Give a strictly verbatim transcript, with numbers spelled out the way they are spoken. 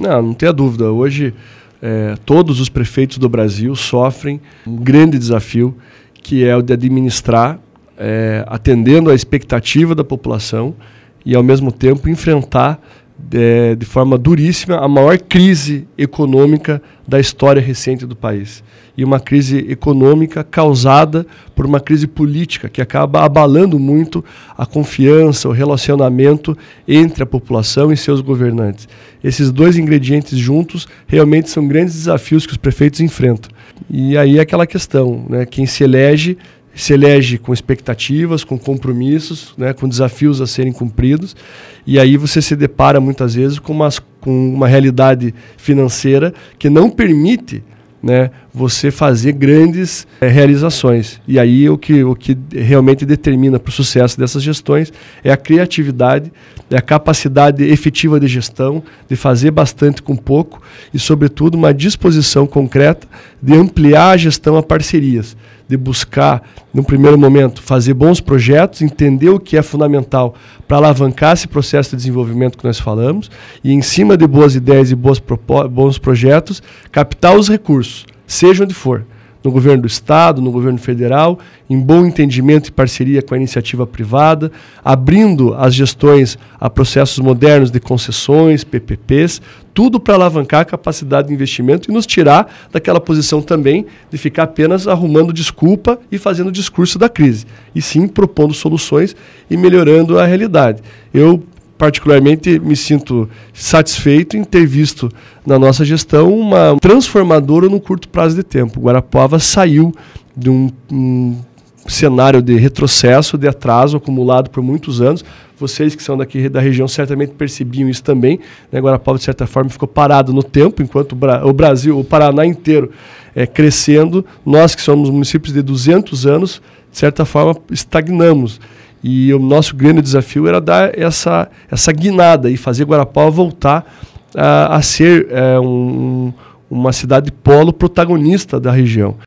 Não, não tenha dúvida. Hoje, é, todos os prefeitos do Brasil sofrem um grande desafio, que é o de administrar, é, atendendo à expectativa da população e, ao mesmo tempo, enfrentar de, de forma duríssima a maior crise econômica da história recente do país. E uma crise econômica causada por uma crise política que acaba abalando muito a confiança, o relacionamento entre a população e seus governantes. Esses dois ingredientes juntos realmente são grandes desafios que os prefeitos enfrentam. E aí é aquela questão, né? Quem se elege, se elege com expectativas, com compromissos, né? Com desafios a serem cumpridos. E aí você se depara muitas vezes com uma, com uma realidade financeira que não permite, né, você fazer grandes é, realizações. E aí o que, o que realmente determina para o sucesso dessas gestões é a criatividade, é a capacidade efetiva de gestão, de fazer bastante com pouco e, sobretudo, uma disposição concreta de ampliar a gestão a parcerias, de buscar, no primeiro momento, fazer bons projetos, entender o que é fundamental para alavancar esse processo de desenvolvimento que nós falamos e, em cima de boas ideias e boas bons projetos, captar os recursos, seja onde for, no governo do Estado, no governo federal, em bom entendimento e parceria com a iniciativa privada, abrindo as gestões a processos modernos de concessões, P P Ps, tudo para alavancar a capacidade de investimento e nos tirar daquela posição também de ficar apenas arrumando desculpa e fazendo discurso da crise, e sim propondo soluções e melhorando a realidade. Eu, particularmente, me sinto satisfeito em ter visto na nossa gestão uma transformadora num curto prazo de tempo. Guarapuava saiu de um, um cenário de retrocesso, de atraso acumulado por muitos anos. Vocês que são daqui da região certamente percebiam isso também, né? Guarapuava, de certa forma, ficou parado no tempo, enquanto o, Bra- o Brasil, o Paraná inteiro, é crescendo. Nós que somos municípios de duzentos anos, de certa forma, estagnamos. E o nosso grande desafio era dar essa, essa guinada e fazer Guarapuava voltar a, a ser é, um, uma cidade polo protagonista da região.